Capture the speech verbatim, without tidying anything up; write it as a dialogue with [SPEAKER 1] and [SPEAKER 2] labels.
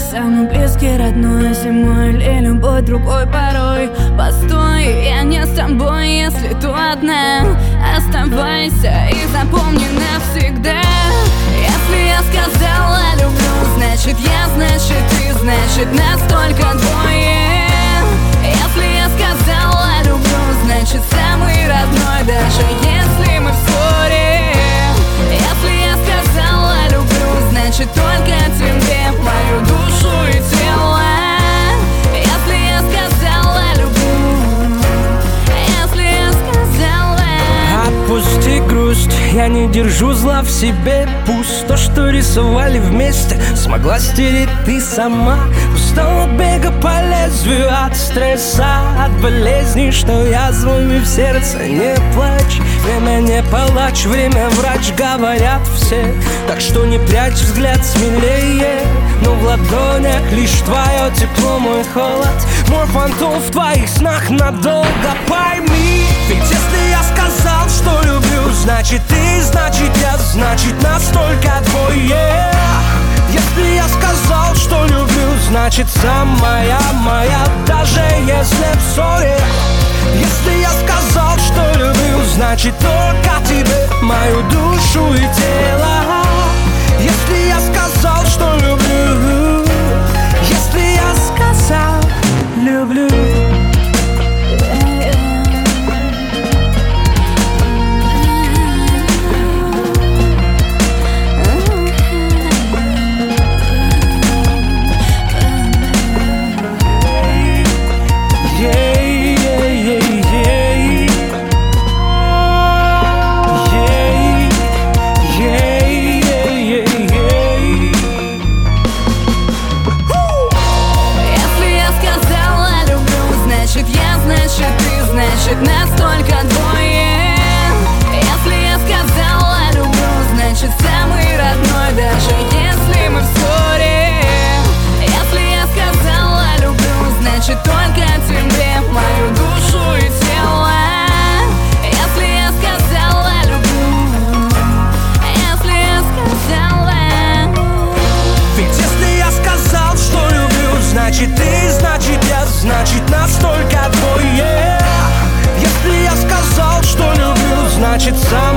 [SPEAKER 1] самый близкий, родной, зимой или любой другой порой. Постой, я не с тобой, если ты одна. Оставайся и запомни навсегда. Если я сказала люблю, значит я, значит ты, значит настолько двое. Если я сказала люблю, значит самый родной, даже если мы в ссоре. Если я сказала люблю, значит только тебе, мою душу и тело. Если я сказала люблю, если я сказала.
[SPEAKER 2] Отпусти грусть, я не держу зла в себе. Пусть то, что рисовали вместе, смогла стереть ты сама. Устал от бега по лезвию, от стресса, от болезней, что язвами в сердце. Не плачь, время не палач, время врач, говорят все. Так что не прячь взгляд смелее, но в ладонях лишь твое тепло, мой холод. Мой фантом в твоих снах надолго, пойми. Ведь если я сказал, что люблю, значит ты, значит я, значит настолько двое. Если я сказал, что люблю, значит самая моя, даже если в ссоре. Если я сказал, что люблю, значит только тебе, мою душу и тело. Если я сказал, что люблю, если я сказал, люблю.
[SPEAKER 1] Значит настолько двое. Если я сказала люблю, значит самый родной, даже если мы в ссоре. Если я сказала люблю, значит только тебе, мою душу и тело. Если я сказала люблю, если я сказала.
[SPEAKER 2] Ведь если я сказал, что люблю, значит ты, значит я, значит настолько двое. Если я сказал, что люблю, значит сам.